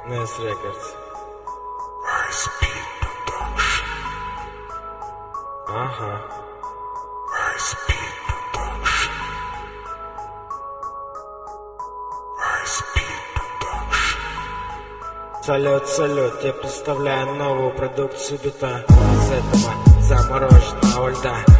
Nes Records. Ага. Салют, салют, я представляю новую продукцию бита с этого замороженного льда.